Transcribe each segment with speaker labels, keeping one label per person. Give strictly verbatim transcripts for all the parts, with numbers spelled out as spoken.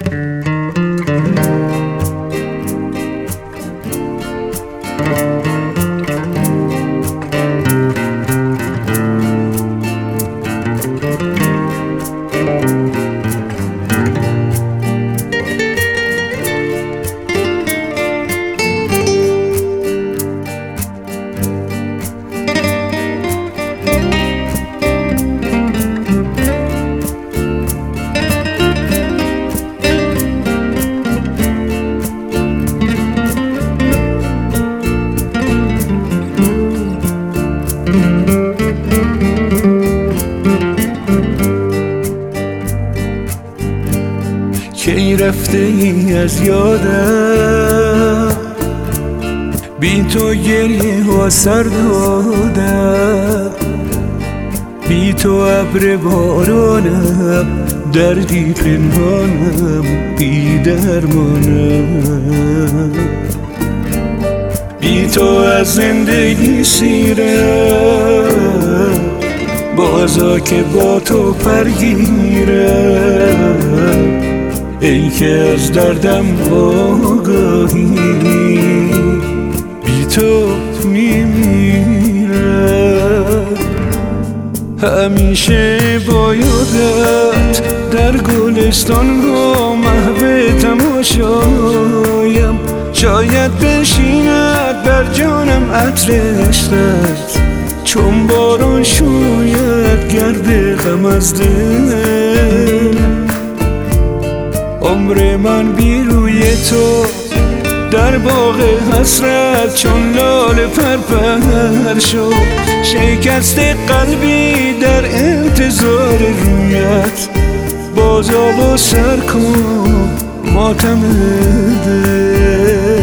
Speaker 1: کی رفته ای از یادم، بی تو گریه ها سر دادم، بی تو ابر بارانم، دردی پنهانم، بی درمانم، بی تو از زندگی سیرم، بازا که با تو پرگیرم، ای که از دردم آگاهی، بی تو میمیرم. همیشه با یادت در گلستان با محو تماشایم، شاید بنشیند بر جانم عطر عشقت، چون باران شوید گرد غم از دل. عمر من بی روی تو در باغ حسرت چون لاله پرپر شد، شکست قلبی در انتظار رویت، بازا و سر کن ماتم دل.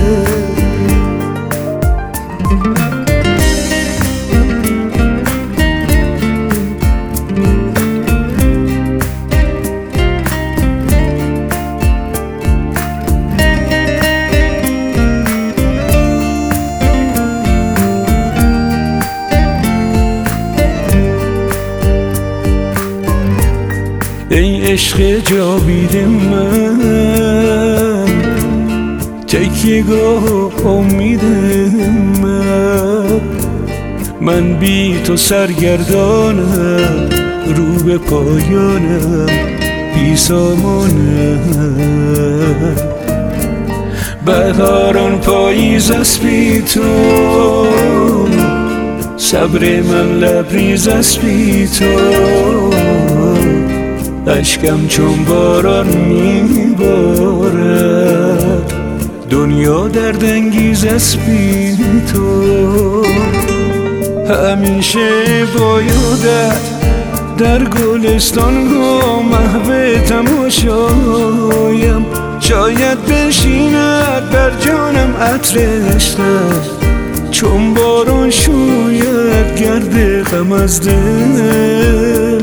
Speaker 1: ای عشق جاوید من، تکیه‌گاه امید من، من بی تو سرگردانم، رو به پایانم، بی سامانم. بهاران پاییز است بی تو، صبر من لبریز است بی تو، اشکم چون باران میبارد، دنیا دردانگیز است بی تو. همیشه با یادت در گلستان با محو تماشایم، شاید بنشیند بر جانم عطر عشقت، چون باران شوید گرد غم از دل.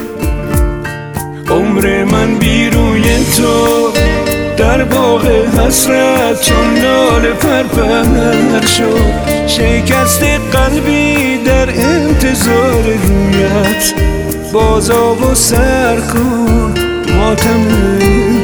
Speaker 1: عمر من بی روی تو در باغ حسرت چون لاله پرپر شد، شکست قلبی در انتظار رویت، بازا و سر کن ماتم